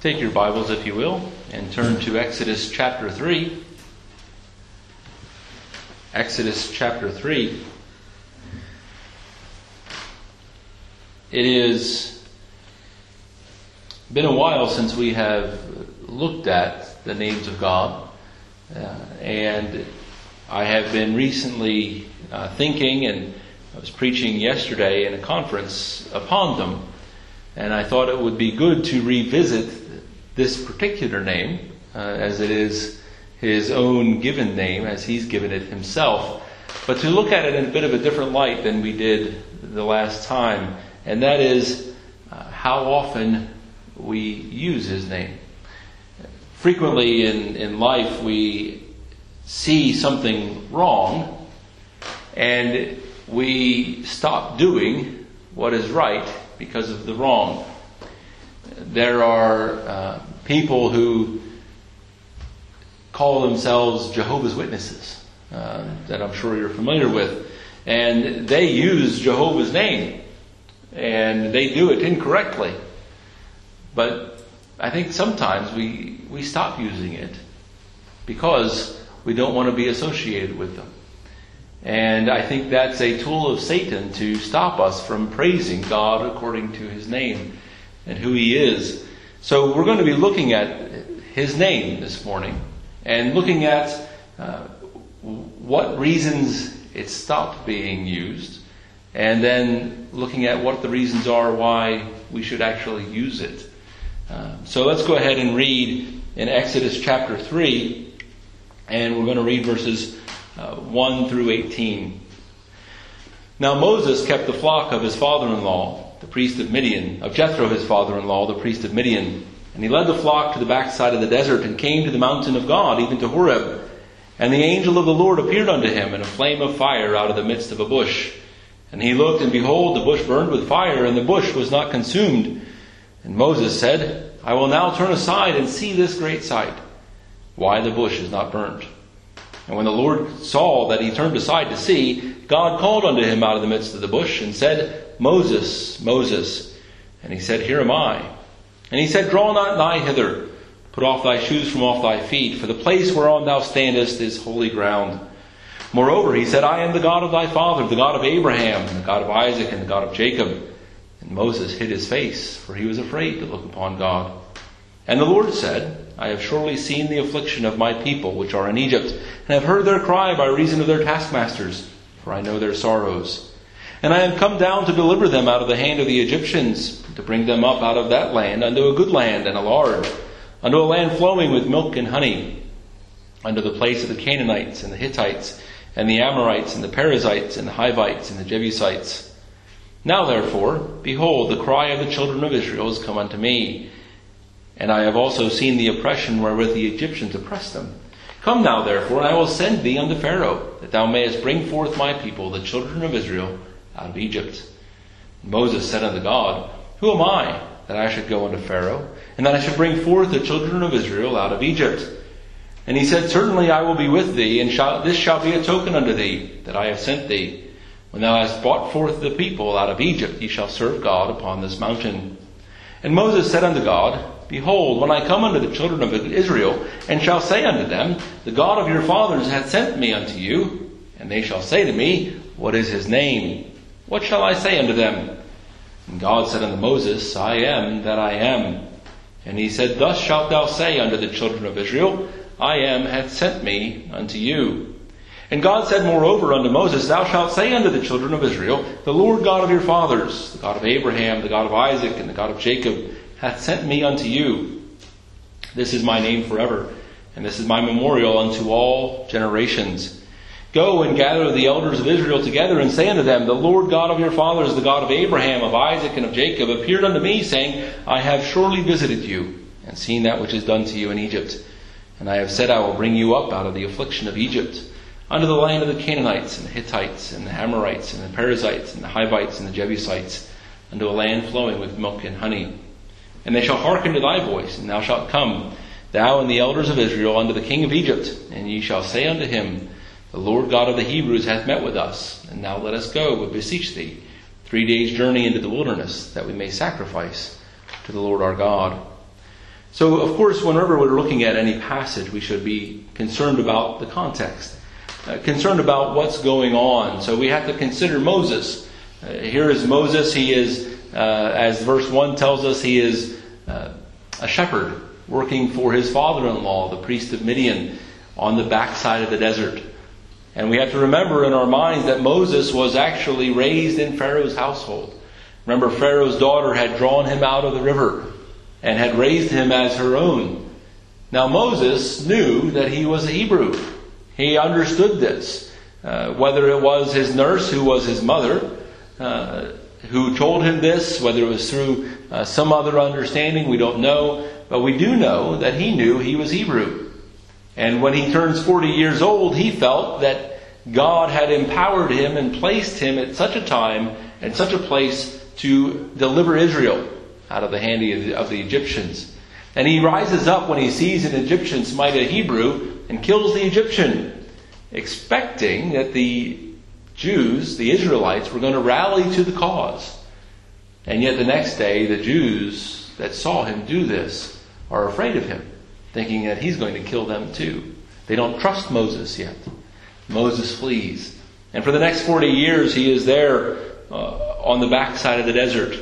Take your Bibles, if you will, and turn to Exodus chapter 3. Exodus chapter 3. It has been a while since we have looked at the names of God, and I have been recently thinking, and I was preaching yesterday in a conference upon them, and I thought it would be good to revisit this particular name, as it is his own given name, as he's given it himself, but to look at it in a bit of a different light than we did the last time, and that is how often we use his name. Frequently in life we see something wrong, and we stop doing what is right because of the wrong. There are people who call themselves Jehovah's Witnesses, that I'm sure you're familiar with, and they use Jehovah's name, and they do it incorrectly. But I think sometimes we stop using it because we don't want to be associated with them. And I think that's a tool of Satan to stop us from praising God according to his name and who he is. So we're going to be looking at his name this morning and looking at what reasons it stopped being used, and then looking at what the reasons are why we should actually use it. So let's go ahead and read in Exodus chapter 3, and we're going to read verses 1 through 18. Now Moses kept the flock of his father-in-law, the priest of Midian, of Jethro his father-in-law, the priest of Midian. And he led the flock to the backside of the desert, and came to the mountain of God, even to Horeb. And the angel of the Lord appeared unto him in a flame of fire out of the midst of a bush. And he looked, and behold, the bush burned with fire, and the bush was not consumed. And Moses said, I will now turn aside and see this great sight, why the bush is not burnt. And when the Lord saw that he turned aside to see, God called unto him out of the midst of the bush, and said, Moses, Moses. And he said, Here am I. And he said, Draw not nigh hither, put off thy shoes from off thy feet, for the place whereon thou standest is holy ground. Moreover, he said, I am the God of thy father, the God of Abraham, and the God of Isaac, and the God of Jacob. And Moses hid his face, for he was afraid to look upon God. And the Lord said, I have surely seen the affliction of my people which are in Egypt, and have heard their cry by reason of their taskmasters, for I know their sorrows. And I am come down to deliver them out of the hand of the Egyptians, to bring them up out of that land unto a good land and a large, unto a land flowing with milk and honey, unto the place of the Canaanites and the Hittites and the Amorites and the Perizzites and the Hivites and the Jebusites. Now therefore, behold, the cry of the children of Israel is come unto me, and I have also seen the oppression wherewith the Egyptians oppressed them. Come now therefore, and I will send thee unto Pharaoh, that thou mayest bring forth my people, the children of Israel, out of Egypt. And Moses said unto God, Who am I, that I should go unto Pharaoh, and that I should bring forth the children of Israel out of Egypt? And he said, Certainly I will be with thee, and this shall be a token unto thee, that I have sent thee. When thou hast brought forth the people out of Egypt, ye shall serve God upon this mountain. And Moses said unto God, Behold, when I come unto the children of Israel, and shall say unto them, The God of your fathers hath sent me unto you, and they shall say to me, What is his name? What shall I say unto them? And God said unto Moses, I am that I am. And he said, Thus shalt thou say unto the children of Israel, I am hath sent me unto you. And God said moreover unto Moses, Thou shalt say unto the children of Israel, The Lord God of your fathers, the God of Abraham, the God of Isaac, and the God of Jacob, hath sent me unto you. This is my name forever, and this is my memorial unto all generations. Go and gather the elders of Israel together, and say unto them, The Lord God of your fathers, the God of Abraham, of Isaac, and of Jacob, appeared unto me, saying, I have surely visited you, and seen that which is done to you in Egypt. And I have said, I will bring you up out of the affliction of Egypt, unto the land of the Canaanites, and the Hittites, and the Amorites, and the Perizzites, and the Hivites, and the Jebusites, unto a land flowing with milk and honey. And they shall hearken to thy voice, and thou shalt come, thou and the elders of Israel, unto the king of Egypt, and ye shall say unto him, The Lord God of the Hebrews hath met with us, and now let us go, we beseech thee, 3 days' journey into the wilderness, that we may sacrifice to the Lord our God. So, of course, whenever we're looking at any passage, we should be concerned about the context, concerned about what's going on. So we have to consider Moses. Here is Moses. He is, as verse 1 tells us, he is a shepherd working for his father-in-law, the priest of Midian, on the backside of the desert. And we have to remember in our minds that Moses was actually raised in Pharaoh's household. Remember, Pharaoh's daughter had drawn him out of the river and had raised him as her own. Now Moses knew that he was a Hebrew. He understood this. Whether it was his nurse, who was his mother, who told him this, whether it was through some other understanding, we don't know. But we do know that he knew he was Hebrew. And when he turns 40 years old, he felt that God had empowered him and placed him at such a time and such a place to deliver Israel out of the hand of the Egyptians. And he rises up when he sees an Egyptian smite a Hebrew and kills the Egyptian, expecting that the Jews, the Israelites, were going to rally to the cause. And yet the next day, the Jews that saw him do this are afraid of him, thinking that he's going to kill them too. They don't trust Moses yet. Moses flees. And for the next 40 years, he is there on the backside of the desert.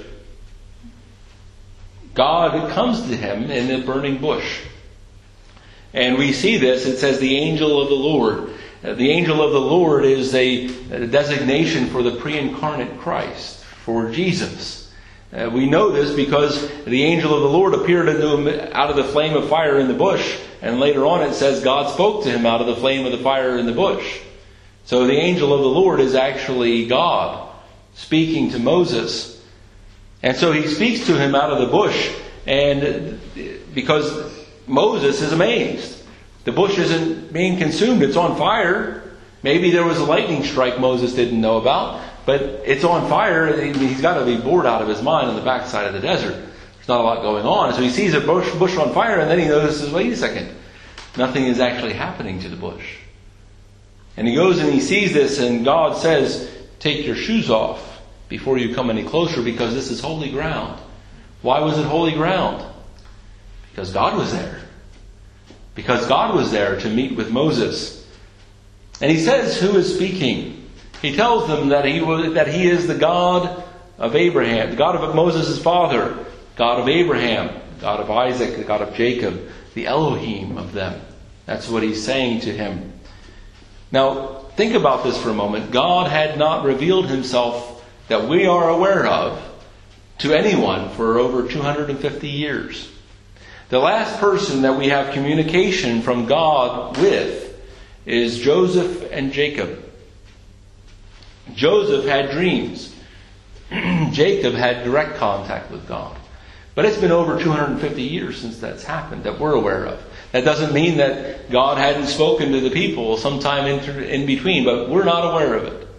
God comes to him in the burning bush. And we see this. It says the angel of the Lord. The angel of the Lord is a designation for the pre-incarnate Christ, for Jesus. We know this because the angel of the Lord appeared to him out of the flame of fire in the bush. And later on it says God spoke to him out of the flame of the fire in the bush. So the angel of the Lord is actually God speaking to Moses. And so he speaks to him out of the bush, and because Moses is amazed. The bush isn't being consumed, it's on fire. Maybe there was a lightning strike Moses didn't know about, but it's on fire. He's got to be bored out of his mind on the backside of the desert. There's not a lot going on. So he sees a bush on fire, and then he notices, wait a second, nothing is actually happening to the bush. And he goes and he sees this, and God says, take your shoes off before you come any closer, because this is holy ground. Why was it holy ground? Because God was there. Because God was there to meet with Moses. And he says who is speaking. He tells them that he is the God of Abraham, the God of Moses' father, God of Abraham, God of Isaac, the God of Jacob, the Elohim of them. That's what he's saying to him. Now, think about this for a moment. God had not revealed himself that we are aware of to anyone for over 250 years. The last person that we have communication from God with is Joseph and Jacob. Joseph had dreams. Jacob had direct contact with God. But it's been over 250 years since that's happened that we're aware of. That doesn't mean that God hadn't spoken to the people sometime in between, but we're not aware of it.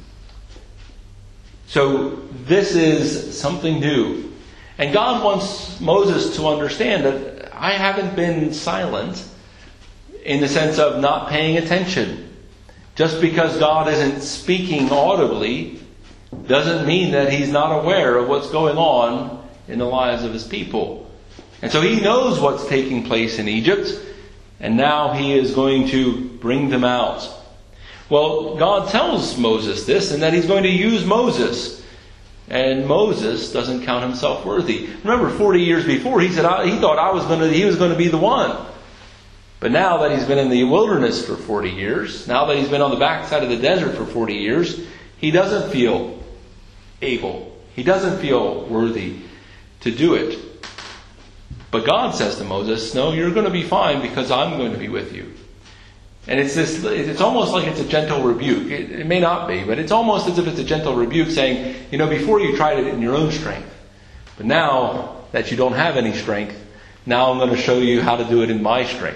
So this is something new. And God wants Moses to understand that I haven't been silent in the sense of not paying attention. Just because God isn't speaking audibly doesn't mean that he's not aware of what's going on in the lives of his people. And so he knows what's taking place in Egypt, and now he is going to bring them out. Well, God tells Moses this, and that he's going to use Moses. And Moses doesn't count himself worthy. Remember, 40 years before, he said he thought he was going to be the one. But now that he's been in the wilderness for 40 years, now that he's been on the backside of the desert for 40 years, he doesn't feel able. He doesn't feel worthy to do it. But God says to Moses, no, you're going to be fine because I'm going to be with you. And it's almost like it's a gentle rebuke. It may not be, but it's almost as if it's a gentle rebuke saying, before you tried it in your own strength. But now that you don't have any strength, now I'm going to show you how to do it in my strength.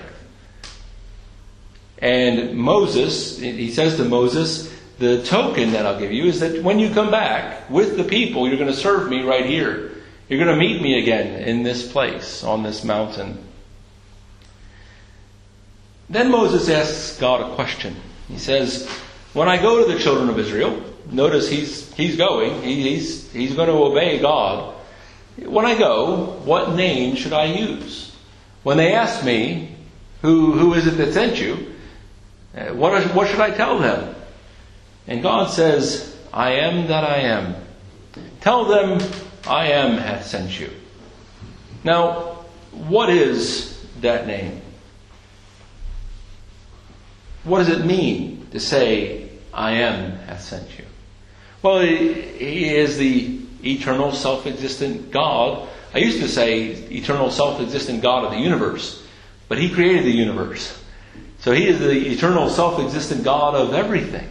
And Moses, he says to Moses, the token that I'll give you is that when you come back with the people, you're going to serve me right here. You're going to meet me again in this place, on this mountain. Then Moses asks God a question. He says, when I go to the children of Israel, notice he's going, he's going to obey God. When I go, what name should I use? When they ask me, who is it that sent you? What should I tell them? And God says, I am that I am. Tell them, I am hath sent you. Now, what is that name? What does it mean to say, I am hath sent you? Well, He is the eternal self-existent God. I used to say eternal self-existent God of the universe, but He created the universe. So He is the eternal self-existent God of everything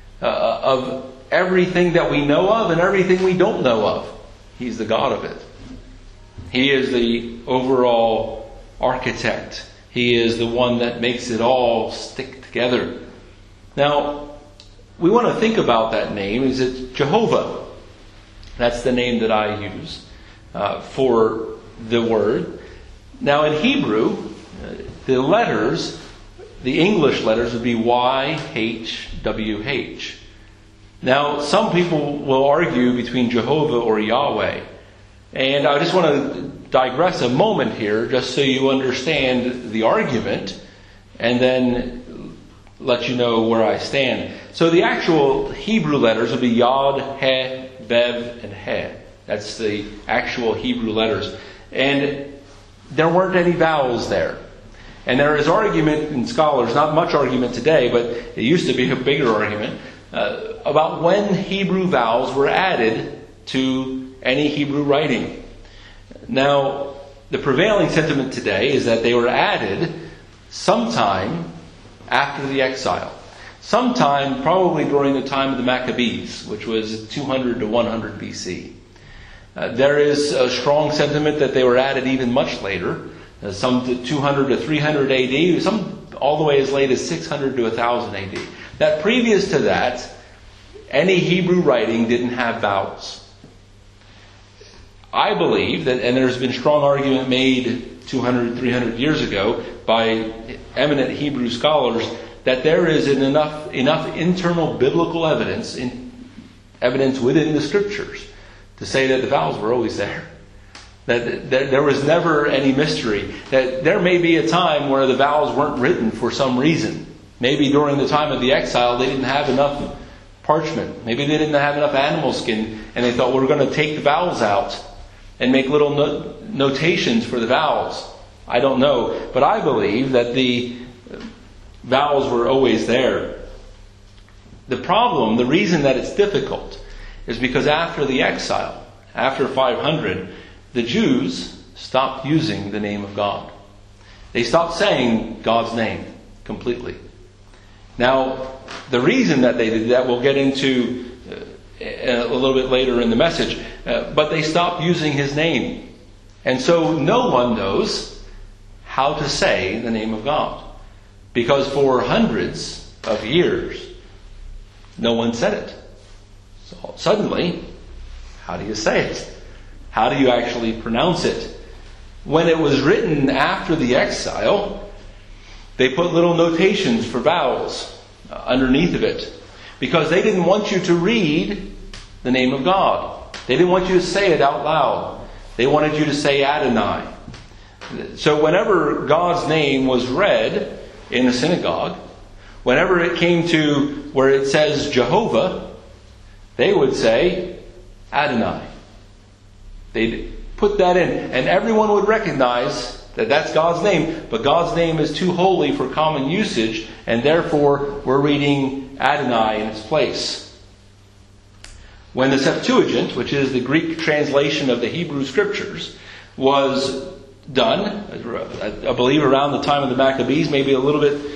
that we know of and everything we don't know of. He's the God of it. He is the overall architect. He is the one that makes it all stick together. Now, we want to think about that name. Is it Jehovah? That's the name that I use for the word. Now, in Hebrew, the letters, the English letters would be YHWH. Now, some people will argue between Jehovah or Yahweh. And I just want to digress a moment here just so you understand the argument and then let you know where I stand. So the actual Hebrew letters would be Yod, He, Bev, and He. That's the actual Hebrew letters. And there weren't any vowels there. And there is argument in scholars, not much argument today, but it used to be a bigger argument, about when Hebrew vowels were added to any Hebrew writing. Now, the prevailing sentiment today is that they were added sometime after the exile. Sometime probably during the time of the Maccabees, which was 200 to 100 BC. There is a strong sentiment that they were added even much later, some to 200 to 300 AD, some all the way as late as 600 to 1000 AD. That previous to that, any Hebrew writing didn't have vowels. I believe that, and there's been strong argument made 200, 300 years ago by eminent Hebrew scholars, that there is enough internal biblical evidence within the Scriptures to say that the vowels were always there. That there was never any mystery. That there may be a time where the vowels weren't written for some reason. Maybe during the time of the exile they didn't have enough parchment. Maybe they didn't have enough animal skin and they thought, we're going to take the vowels out and make little notations for the vowels. I don't know. But I believe that the vowels were always there. The problem, the reason that it's difficult, is because after the exile, after 500, the Jews stopped using the name of God. They stopped saying God's name completely. Now, the reason that they did that we'll get into a little bit later in the message, but they stopped using His name. And so no one knows how to say the name of God. Because for hundreds of years, no one said it. So suddenly, how do you say it? How do you actually pronounce it? When it was written after the exile, they put little notations for vowels underneath of it. Because they didn't want you to read the name of God. They didn't want you to say it out loud. They wanted you to say Adonai. So whenever God's name was read in a synagogue, whenever it came to where it says Jehovah, they would say Adonai. They'd put that in, and everyone would recognize that that's God's name, but God's name is too holy for common usage, and therefore we're reading Adonai in its place. When the Septuagint, which is the Greek translation of the Hebrew Scriptures, was done, I believe around the time of the Maccabees, maybe a little bit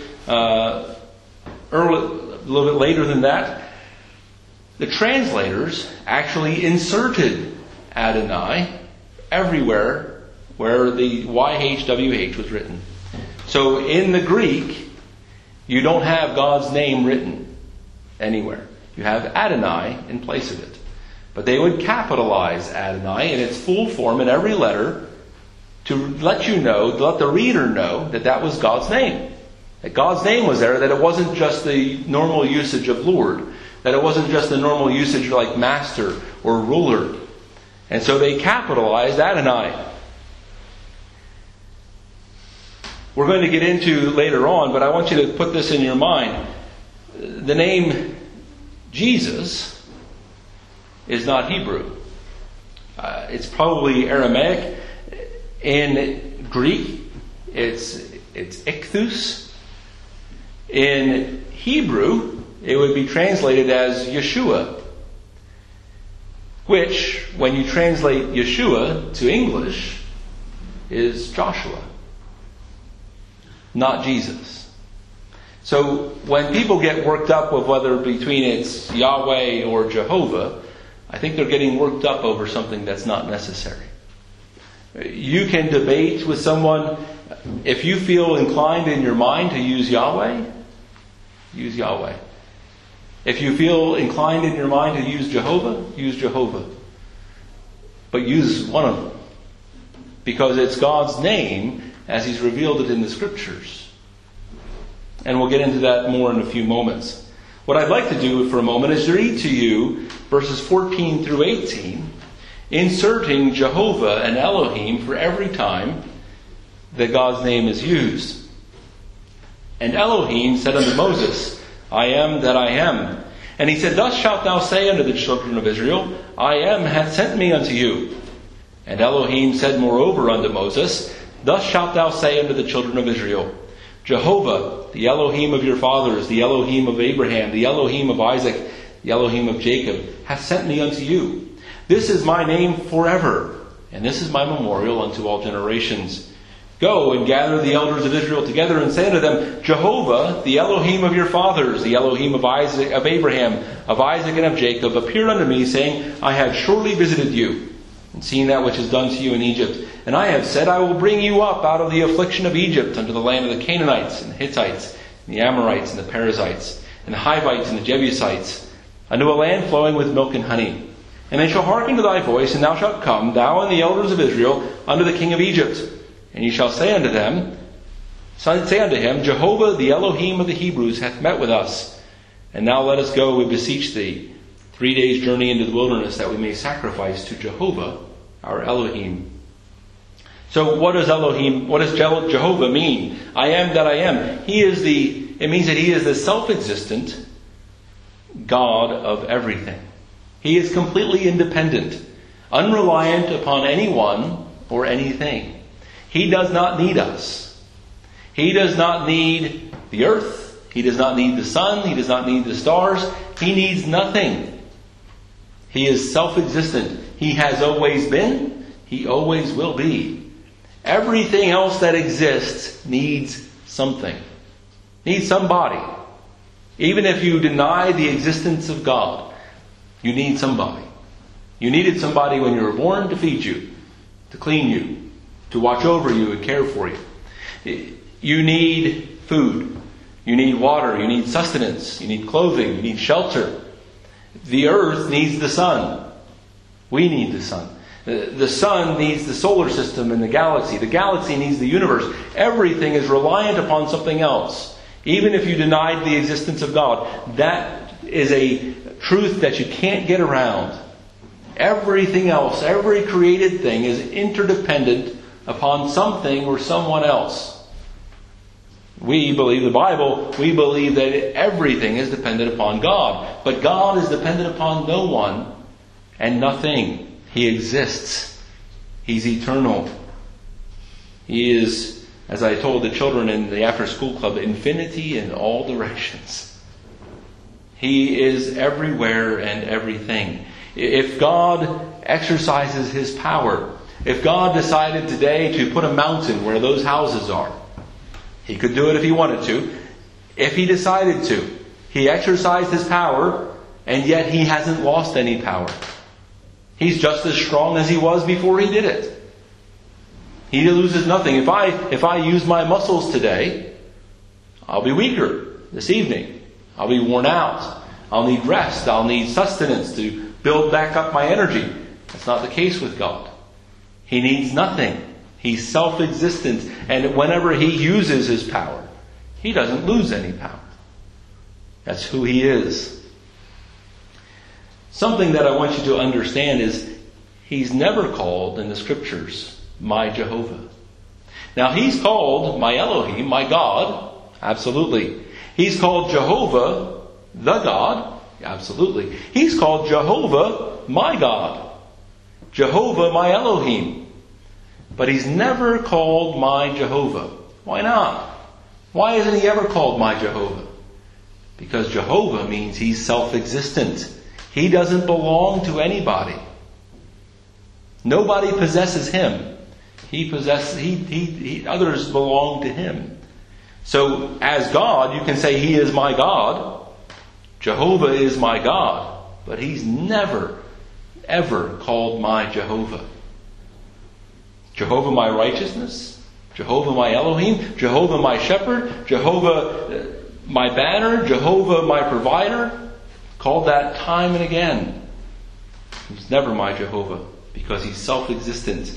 later than that, the translators actually inserted Adonai everywhere where the YHWH was written. So in the Greek, you don't have God's name written anywhere. You have Adonai in place of it. But they would capitalize Adonai in its full form in every letter to let you know, to let the reader know that that was God's name. That God's name was there, that it wasn't just the normal usage of Lord. That it wasn't just the normal usage like master or ruler. And so they capitalized Adonai. we're going to get into later on, but I want you to put this in your mind. The name Jesus is not Hebrew. It's probably Aramaic. In Greek, it's ichthus. In Hebrew, it would be translated as Yeshua, which, when you translate Yeshua to English, is Joshua, not Jesus. So when people get worked up with whether between it's Yahweh or Jehovah, I think they're getting worked up over something that's not necessary. You can debate with someone. If you feel inclined in your mind to use Yahweh, use Yahweh. If you feel inclined in your mind to use Jehovah. But use one of them. Because it's God's name as He's revealed it in the Scriptures. And we'll get into that more in a few moments. What I'd like to do for a moment is read to you verses 14 through 18, inserting Jehovah and Elohim for every time that God's name is used. And Elohim said unto Moses, I am that I am. And he said, Thus shalt thou say unto the children of Israel, I am hath sent me unto you. And Elohim said moreover unto Moses, Thus shalt thou say unto the children of Israel, Jehovah, the Elohim of your fathers, the Elohim of Abraham, the Elohim of Isaac, the Elohim of Jacob, hath sent me unto you. This is my name forever, and this is my memorial unto all generations. Go and gather the elders of Israel together and say unto them, Jehovah, the Elohim of your fathers, the Elohim of Isaac, of Abraham, of Isaac, and of Jacob, appeared unto me, saying, I have surely visited you, and seen that which is done to you in Egypt. And I have said, I will bring you up out of the affliction of Egypt unto the land of the Canaanites, and the Hittites, and the Amorites, and the Perizzites, and the Hivites, and the Jebusites, unto a land flowing with milk and honey. And they shall hearken to thy voice, and thou shalt come, thou and the elders of Israel, unto the king of Egypt. And ye shall say unto him, Jehovah, the Elohim of the Hebrews, hath met with us. And now let us go, we beseech thee, 3 days' journey into the wilderness, that we may sacrifice to Jehovah, our Elohim. So what does Jehovah mean? I am that I am. It means that He is the self-existent God of everything. He is completely independent, unreliant upon anyone or anything. He does not need us. He does not need the earth. He does not need the sun. He does not need the stars. He needs nothing. He is self-existent. He has always been. He always will be. Everything else that exists needs something. Needs somebody. Even if you deny the existence of God, you need somebody. You needed somebody when you were born to feed you, to clean you, to watch over you and care for you. You need food. You need water. You need sustenance. You need clothing. You need shelter. The earth needs the sun. We need the sun. The sun needs the solar system and the galaxy. The galaxy needs the universe. Everything is reliant upon something else. Even if you denied the existence of God, that is a truth that you can't get around. Everything else, every created thing is interdependent upon something or someone else. We believe the Bible. We believe that everything is dependent upon God. But God is dependent upon no one and nothing. He exists. He's eternal. He is, as I told the children in the after-school club, infinity in all directions. He is everywhere and everything. If God exercises His power, if God decided today to put a mountain where those houses are, He could do it if He wanted to. If He decided to. He exercised His power, and yet He hasn't lost any power. He's just as strong as He was before He did it. He loses nothing. If I use my muscles today, I'll be weaker this evening. I'll be worn out. I'll need rest. I'll need sustenance to build back up my energy. That's not the case with God. He needs nothing. He's self-existent. And whenever He uses His power, He doesn't lose any power. That's who He is. Something that I want you to understand is He's never called in the Scriptures, my Jehovah. Now he's called my Elohim, my God. Absolutely. He's called Jehovah, the God. Absolutely. He's called Jehovah, my God. Jehovah, my Elohim. But he's never called my Jehovah. Why not? Why isn't he ever called my Jehovah? Because Jehovah means he's self-existent. He doesn't belong to anybody. Nobody possesses him. Others belong to him. So as God, you can say he is my God. Jehovah is my God. But he's never, ever called my Jehovah. Jehovah my righteousness. Jehovah my Elohim. Jehovah my shepherd. Jehovah my banner. Jehovah my provider. Called that time and again. He's never my Jehovah because he's self-existent.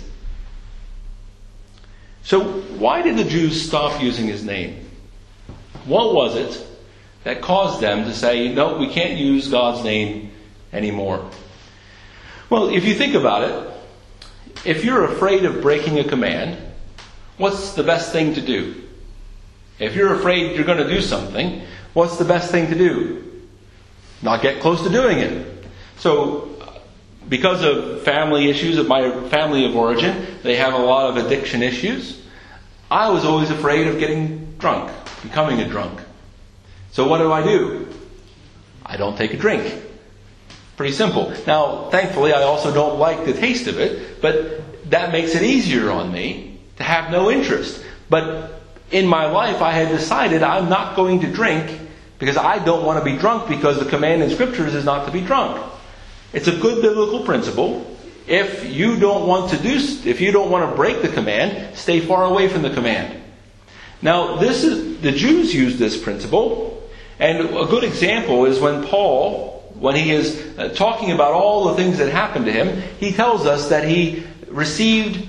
So why did the Jews stop using his name? What was it that caused them to say, no, we can't use God's name anymore? Well, if you think about it, if you're afraid of breaking a command, what's the best thing to do? If you're afraid you're going to do something, what's the best thing to do? Not get close to doing it. So, because of family issues of my family of origin, they have a lot of addiction issues. I was always afraid of getting drunk, becoming a drunk. So what do? I don't take a drink. Pretty simple. Now, thankfully, I also don't like the taste of it, but that makes it easier on me to have no interest. But in my life, I had decided I'm not going to drink because I don't want to be drunk, because the command in Scriptures is not to be drunk. It's a good biblical principle. If you don't want to break the command, stay far away from the command. Now, the Jews used this principle, and a good example is when Paul, when he is talking about all the things that happened to him, he tells us that he received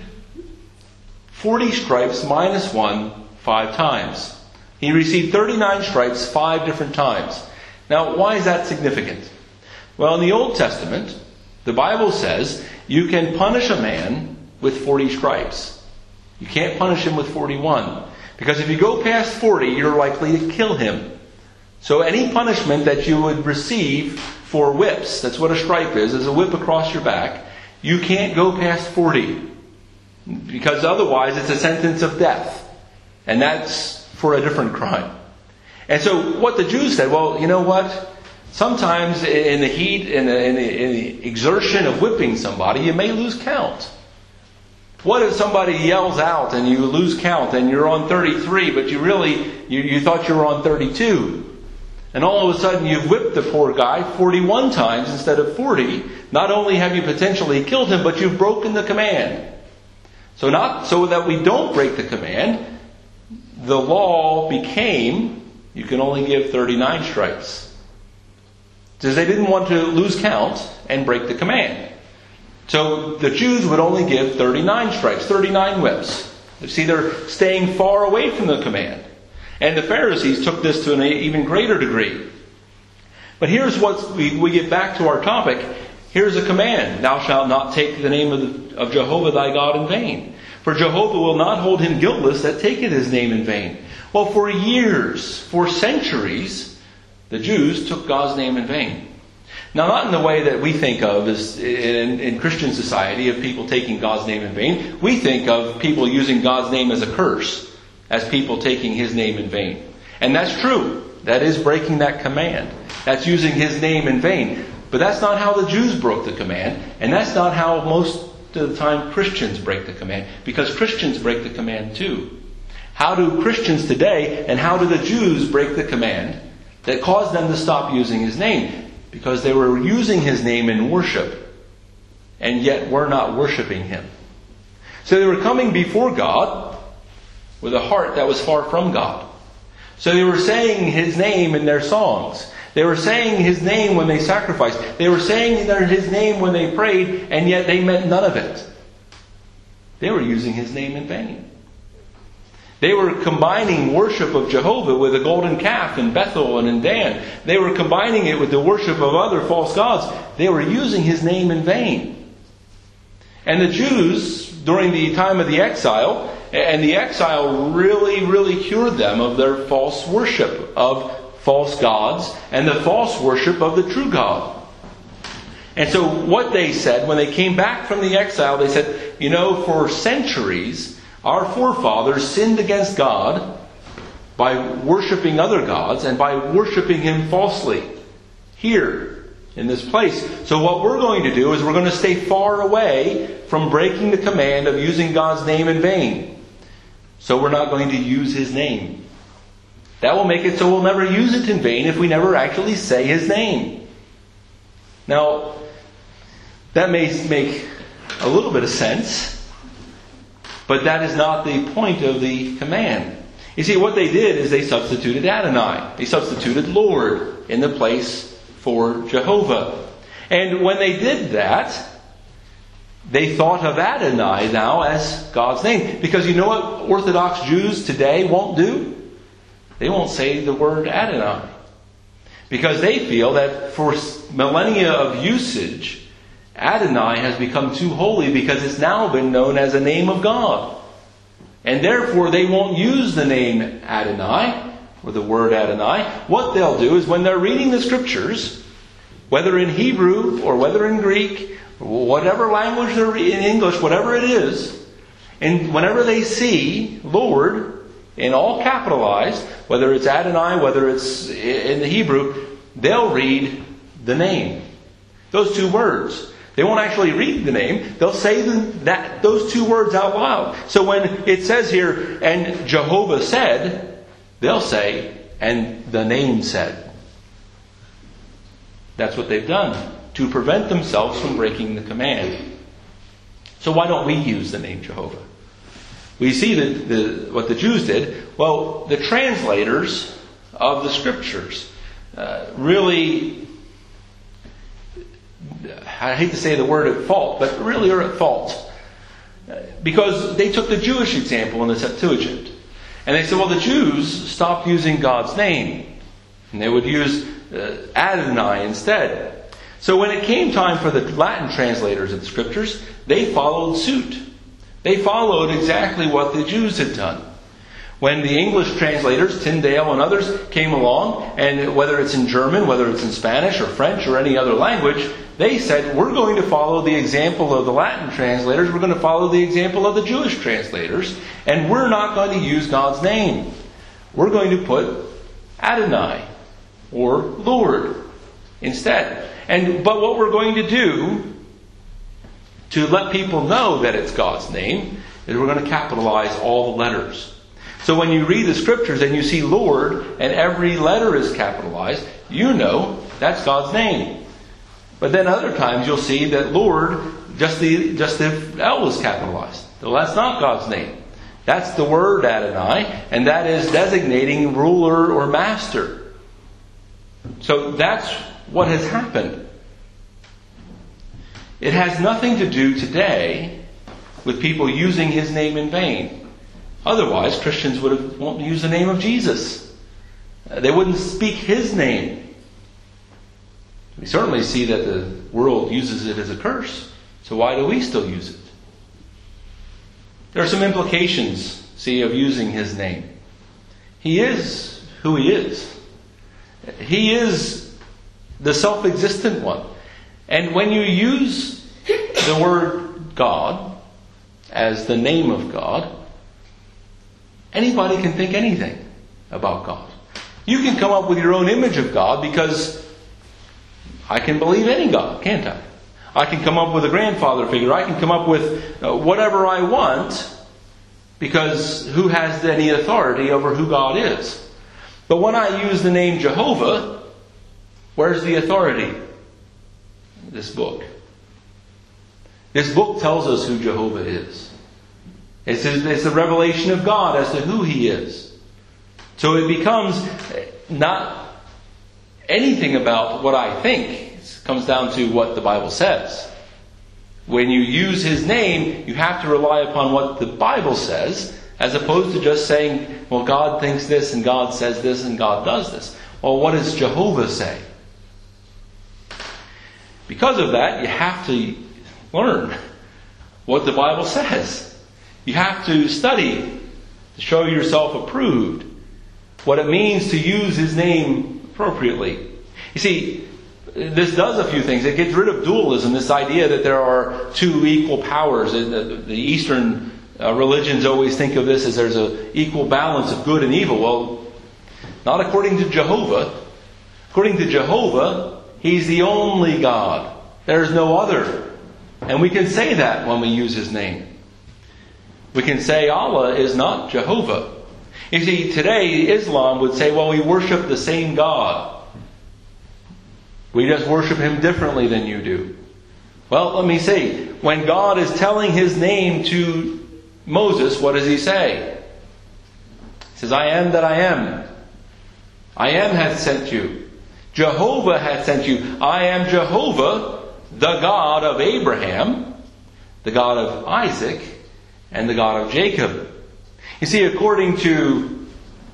40 stripes minus 1 5 times. He received 39 stripes 5 different times. Now, why is that significant? Well, in the Old Testament, the Bible says you can punish a man with 40 stripes. You can't punish him with 41. Because if you go past 40, you're likely to kill him. So any punishment that you would receive for whips, that's what a stripe is a whip across your back, you can't go past 40. Because otherwise it's a sentence of death. And that's for a different crime. And so what the Jews said, well, you know what? Sometimes in the heat, in the exertion of whipping somebody, you may lose count. What if somebody yells out and you lose count and you're on 33, but you thought you were on 32? And all of a sudden you've whipped the poor guy 41 times instead of 40. Not only have you potentially killed him, but you've broken the command. So that we don't break the command, the law became, you can only give 39 stripes. Because they didn't want to lose count and break the command. So the Jews would only give 39 stripes, 39 whips. You see, they're staying far away from the command. And the Pharisees took this to an even greater degree. But here's what we get back to our topic. Here's a command. Thou shalt not take the name of Jehovah thy God in vain. For Jehovah will not hold him guiltless that taketh his name in vain. Well, for years, for centuries, the Jews took God's name in vain. Now, not in the way that we think of as in Christian society of people taking God's name in vain. We think of people using God's name as a curse, as people taking his name in vain. And that's true. That is breaking that command. That's using his name in vain. But that's not how the Jews broke the command. And that's not how most of the time Christians break the command. Because Christians break the command too. How do Christians today and how do the Jews break the command that caused them to stop using his name? Because they were using his name in worship, and yet were not worshiping him. So they were coming before God with a heart that was far from God. So they were saying his name in their songs. They were saying his name when they sacrificed. They were saying his name when they prayed, and yet they meant none of it. They were using his name in vain. They were combining worship of Jehovah with a golden calf in Bethel and in Dan. They were combining it with the worship of other false gods. They were using his name in vain. And the Jews, during the time of the exile, And the exile really cured them of their false worship of false gods and the false worship of the true God. And so what they said, when they came back from the exile, they said, for centuries, our forefathers sinned against God by worshiping other gods and by worshiping Him falsely here in this place. So what we're going to do is we're going to stay far away from breaking the command of using God's name in vain. So we're not going to use His name. That will make it so we'll never use it in vain if we never actually say His name. Now, that may make a little bit of sense, but that is not the point of the command. You see, what they did is they substituted Adonai. They substituted Lord in the place for Jehovah. And when they did that, they thought of Adonai now as God's name. Because you know what Orthodox Jews today won't do? They won't say the word Adonai. Because they feel that for millennia of usage, Adonai has become too holy because it's now been known as a name of God. And therefore they won't use the name Adonai, or the word Adonai. What they'll do is when they're reading the Scriptures, whether in Hebrew or whether in Greek, or whatever language they're in English, whatever it is, and whenever they see Lord in all capitalized, whether it's Adonai, whether it's in the Hebrew, they'll read the name. Those two words. They won't actually read the name. They'll say those two words out loud. So when it says here, and Jehovah said, they'll say, and the name said. That's what they've done to prevent themselves from breaking the command. So why don't we use the name Jehovah? We see what the Jews did. Well, the translators of the Scriptures really, I hate to say the word at fault, but really are at fault. Because they took the Jewish example in the Septuagint. And they said, well, the Jews stopped using God's name. And they would use Adonai instead. So when it came time for the Latin translators of the Scriptures, they followed suit. They followed exactly what the Jews had done. When the English translators, Tyndale and others, came along, and whether it's in German, whether it's in Spanish or French or any other language, they said, we're going to follow the example of the Latin translators, we're going to follow the example of the Jewish translators, and we're not going to use God's name. We're going to put Adonai, or Lord, instead. But what we're going to do to let people know that it's God's name is we're going to capitalize all the letters. So when you read the Scriptures and you see Lord and every letter is capitalized, you know that's God's name. But then other times you'll see that Lord, just the L is capitalized. Well, that's not God's name. That's the word Adonai, and that is designating ruler or master. So that's what has happened. It has nothing to do today with people using His name in vain. Otherwise, Christians won't use the name of Jesus. They wouldn't speak His name. We certainly see that the world uses it as a curse. So why do we still use it? There are some implications, see, of using His name. He is who He is. He is the self-existent one. And when you use the word God as the name of God, anybody can think anything about God. You can come up with your own image of God because I can believe any God, can't I? I can come up with a grandfather figure. I can come up with whatever I want because who has any authority over who God is? But when I use the name Jehovah, where's the authority? This book. This book tells us who Jehovah is. It's the revelation of God as to who He is. So it becomes not anything about what I think. It comes down to what the Bible says. When you use His name, you have to rely upon what the Bible says, as opposed to just saying, well, God thinks this, and God says this, and God does this. Well, what does Jehovah say? Because of that, you have to learn what the Bible says. You have to study to show yourself approved. What it means to use His name appropriately. You see, this does a few things. It gets rid of dualism, this idea that there are two equal powers. The Eastern religions always think of this as there's an equal balance of good and evil. Well, not according to Jehovah. According to Jehovah, He's the only God. There's no other. And we can say that when we use His name. We can say Allah is not Jehovah. You see, today Islam would say, well, we worship the same God. We just worship Him differently than you do. Well, let me say, when God is telling His name to Moses, what does He say? He says, I am that I am. I am hath sent you. Jehovah hath sent you. I am Jehovah, the God of Abraham, the God of Isaac, and the God of Jacob. You see, according to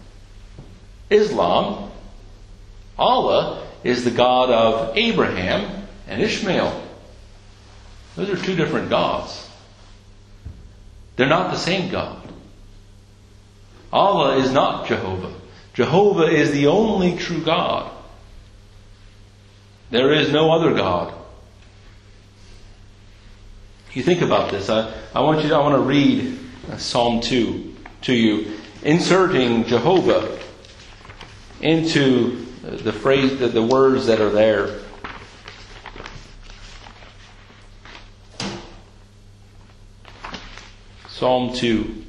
Islam, Allah is the God of Abraham and Ishmael. Those are two different gods. They're not the same God. Allah is not Jehovah. Jehovah is the only true God. There is no other God. You think about this. I want to read Psalm 2 to you, inserting Jehovah into the phrase, the words that are there. Psalm 2.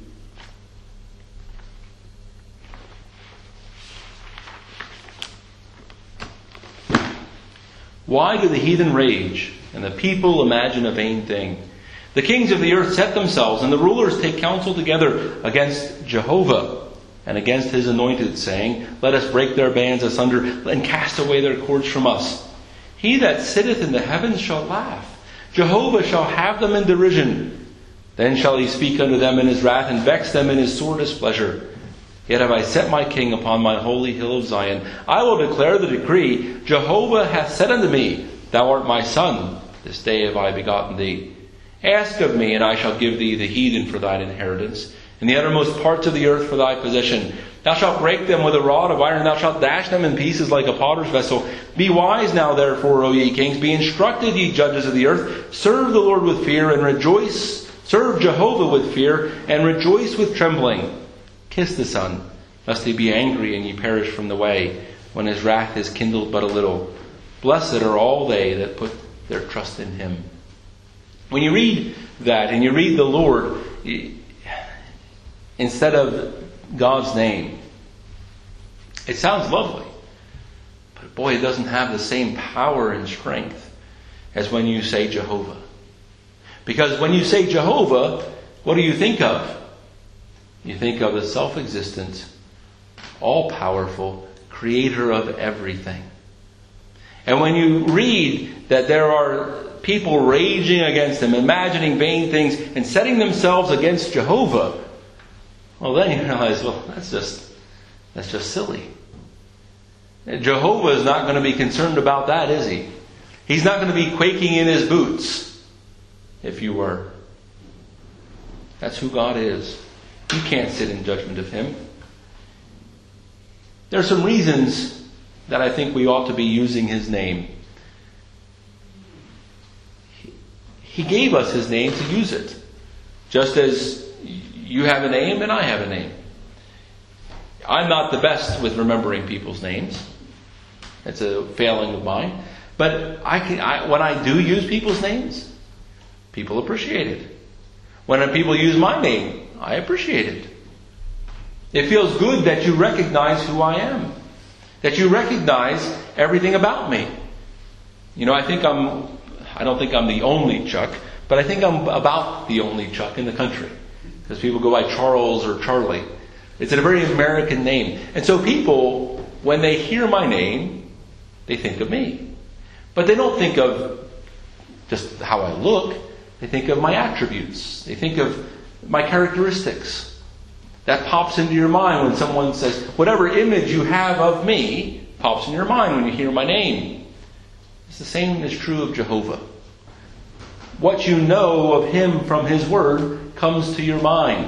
Why do the heathen rage, and the people imagine a vain thing? The kings of the earth set themselves, and the rulers take counsel together against Jehovah and against His anointed, saying, let us break their bands asunder, and cast away their cords from us. He that sitteth in the heavens shall laugh. Jehovah shall have them in derision. Then shall He speak unto them in His wrath, and vex them in His sore displeasure. Yet have I set my king upon my holy hill of Zion. I will declare the decree. Jehovah hath said unto me, Thou art my son. This day have I begotten thee. Ask of me, and I shall give thee the heathen for thine inheritance, and the uttermost parts of the earth for thy possession. Thou shalt break them with a rod of iron, thou shalt dash them in pieces like a potter's vessel. Be wise now, therefore, O ye kings. Be instructed, ye judges of the earth. Serve the Lord with fear, and rejoice. Serve Jehovah with fear, and rejoice with trembling. Kiss the Son, lest He be angry, and ye perish from the way, when His wrath is kindled but a little. Blessed are all they that put their trust in Him. When you read that, and you read the Lord, instead of God's name, it sounds lovely. But boy, it doesn't have the same power and strength as when you say Jehovah. Because when you say Jehovah, what do you think of? You think of the self-existent, all-powerful creator of everything. And when you read that there are people raging against Him, imagining vain things, and setting themselves against Jehovah, well, then you realize, well, that's just silly. Jehovah is not going to be concerned about that, is He? He's not going to be quaking in His boots, if you were. That's who God is. You can't sit in judgment of Him. There are some reasons that I think we ought to be using His name. He gave us His name to use it. Just as you have a name and I have a name. I'm not the best with remembering people's names. It's a failing of mine. But when I do use people's names, people appreciate it. When people use my name, I appreciate it. It feels good that you recognize who I am. That you recognize everything about me. You know, I don't think I'm the only Chuck, but I think I'm about the only Chuck in the country. Because people go by Charles or Charlie. It's a very American name. And so people, when they hear my name, they think of me. But they don't think of just how I look. They think of my attributes. They think of my characteristics. That pops into your mind when someone says, whatever image you have of me pops in your mind when you hear my name. It's the same is true of Jehovah. What you know of Him from His Word comes to your mind?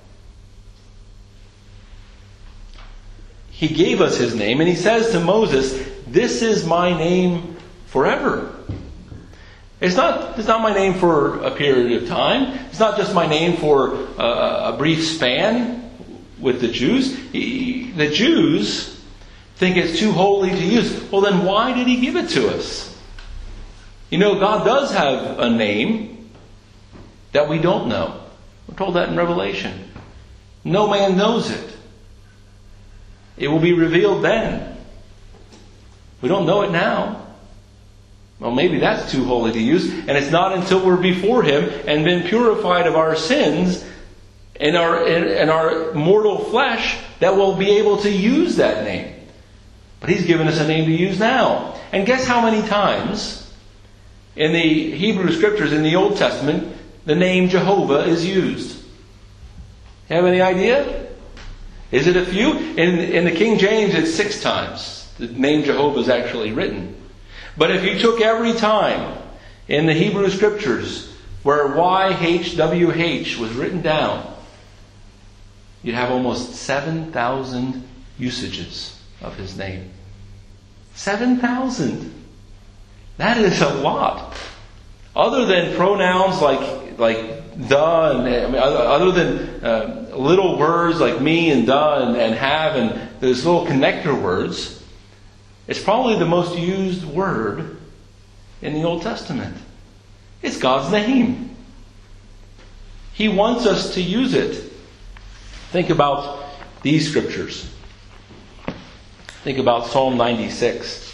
He gave us his name, and he says to Moses, "This is my name forever." It's not my name for a period of time. It's not just my name for a brief span with the Jews. The Jews think it's too holy to use. Well, then why did he give it to us? You know, God does have a name that we don't know. We're told that in Revelation. No man knows it. It will be revealed then. We don't know it now. Well, maybe that's too holy to use. And it's not until we're before him and been purified of our sins and our mortal flesh that we'll be able to use that name. But he's given us a name to use now. And guess how many times in the Hebrew Scriptures in the Old Testament the name Jehovah is used? You have any idea? Is it a few? In the King James it's 6 times. The name Jehovah is actually written. But if you took every time in the Hebrew Scriptures where YHWH was written down, you'd have almost 7,000 usages of his name. 7,000! That is a lot. Other than pronouns like the, and other than little words like me and the and have and those little connector words, it's probably the most used word in the Old Testament. It's God's name. He wants us to use it. Think about these scriptures. Think about Psalm 96.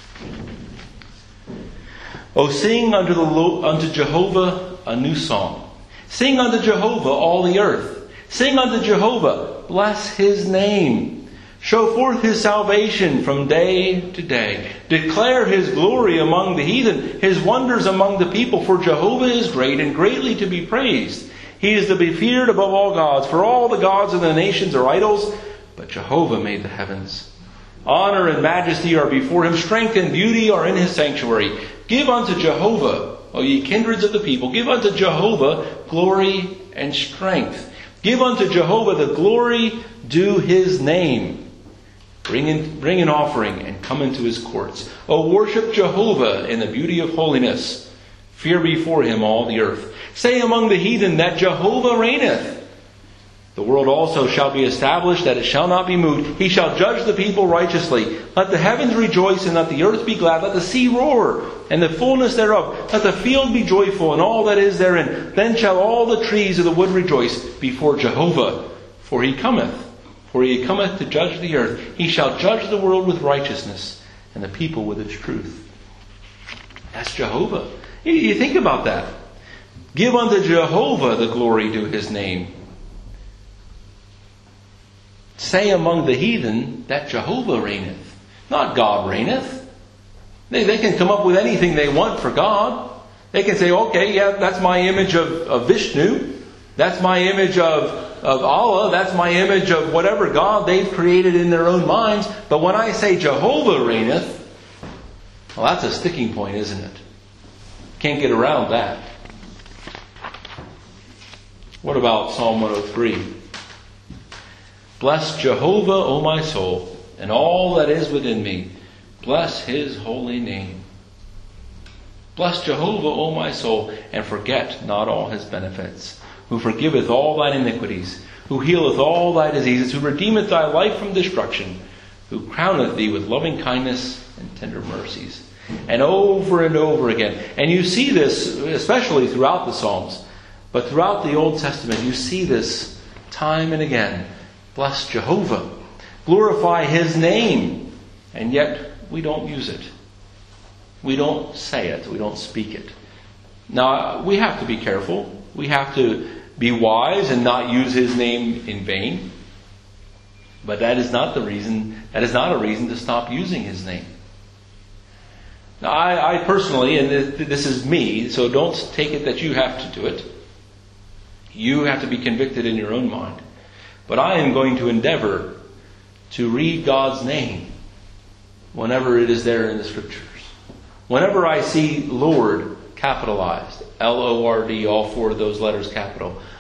Oh, sing unto Jehovah a new song. Sing unto Jehovah all the earth. Sing unto Jehovah, bless his name. Show forth his salvation from day to day. Declare his glory among the heathen, his wonders among the people. For Jehovah is great and greatly to be praised. He is to be feared above all gods. For all the gods of the nations are idols, but Jehovah made the heavens. Honor and majesty are before him. Strength and beauty are in his sanctuary. Give unto Jehovah, O ye kindreds of the people, give unto Jehovah glory and strength. Give unto Jehovah the glory due his name. Bring an offering and come into his courts. O worship Jehovah in the beauty of holiness. Fear before him all the earth. Say among the heathen that Jehovah reigneth. The world also shall be established, that it shall not be moved. He shall judge the people righteously. Let the heavens rejoice, and let the earth be glad. Let the sea roar, and the fullness thereof. Let the field be joyful, and all that is therein. Then shall all the trees of the wood rejoice before Jehovah. For he cometh to judge the earth. He shall judge the world with righteousness, and the people with its truth. That's Jehovah. You think about that. Give unto Jehovah the glory due his name. Say among the heathen that Jehovah reigneth. Not God reigneth. They can come up with anything they want for God. They can say, okay, yeah, that's my image of Vishnu. That's my image of Allah. That's my image of whatever God they've created in their own minds. But when I say Jehovah reigneth, well, that's a sticking point, isn't it? Can't get around that. What about Psalm 103? Bless Jehovah, O my soul, and all that is within me. Bless his holy name. Bless Jehovah, O my soul, and forget not all his benefits, who forgiveth all thine iniquities, who healeth all thy diseases, who redeemeth thy life from destruction, who crowneth thee with loving kindness and tender mercies. And over again. And you see this, especially throughout the Psalms, but throughout the Old Testament, you see this time and again. Bless Jehovah. Glorify his name. And yet, we don't use it. We don't say it. We don't speak it. Now, we have to be careful. We have to be wise and not use his name in vain. But that is not the reason. That is not a reason to stop using his name. Now, I personally, and this is me, so don't take it that you have to do it. You have to be convicted in your own mind. But I am going to endeavor to read God's name whenever it is there in the Scriptures. Whenever I see Lord capitalized, Lord, all 4 of those letters capital,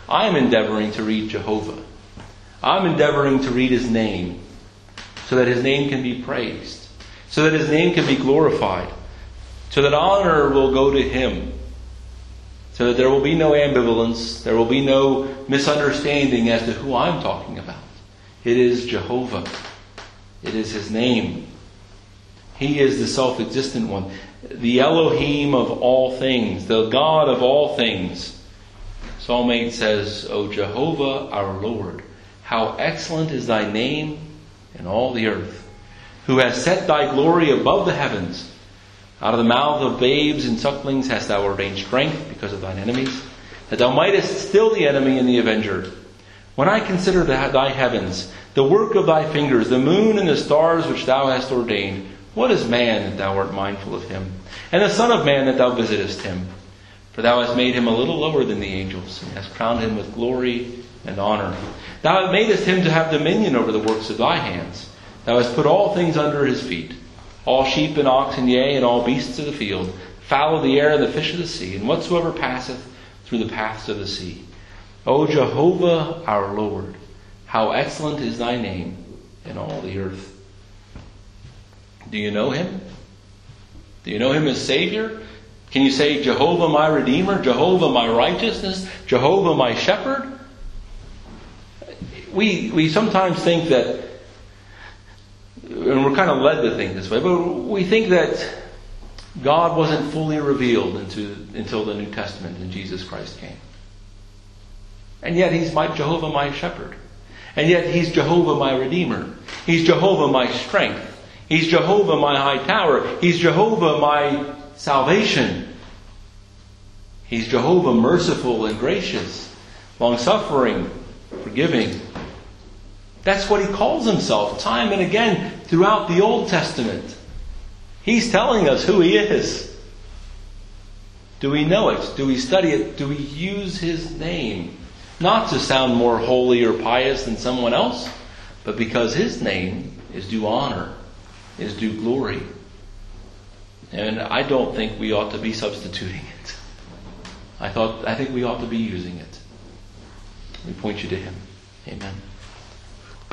I'm endeavoring to read Jehovah. I'm endeavoring to read His name so that His name can be praised, so that His name can be glorified, so that honor will go to Him, so that there will be no ambivalence, there will be no misunderstanding as to who I'm talking about. It is Jehovah. It is His name. He is the self-existent one, the Elohim of all things, the God of all things. Psalm 8 says, O Jehovah our Lord, how excellent is Thy name in all the earth, who has set Thy glory above the heavens. Out of the mouth of babes and sucklings hast Thou ordained strength because of Thine enemies, that Thou mightest still the enemy and the avenger. When I consider Thy heavens, the work of Thy fingers, the moon and the stars which Thou hast ordained, what is man that Thou art mindful of him, and the son of man that Thou visitest him? For Thou hast made him a little lower than the angels, and hast crowned him with glory and honor. Thou madest him to have dominion over the works of Thy hands. Thou hast put all things under his feet, all sheep and oxen, yea, and all beasts of the field, fowl of the air and the fish of the sea, and whatsoever passeth through the paths of the sea. O Jehovah our Lord, how excellent is Thy name in all the earth. Do you know Him? Do you know Him as Savior? Can you say, Jehovah my Redeemer, Jehovah my righteousness, Jehovah my shepherd? We sometimes think that, and we're kind of led to think this way, but we think that God wasn't fully revealed until the New Testament and Jesus Christ came. And yet He's Jehovah my shepherd. And yet He's Jehovah my Redeemer. He's Jehovah my strength. He's Jehovah my high tower. He's Jehovah my salvation. He's Jehovah merciful and gracious, long-suffering, forgiving. That's what He calls Himself time and again throughout the Old Testament. He's telling us who He is. Do we know it? Do we study it? Do we use His name? Not to sound more holy or pious than someone else, but because His name is due honor, is due glory. And I don't think we ought to be substituting it. I think we ought to be using it. We point you to Him. Amen.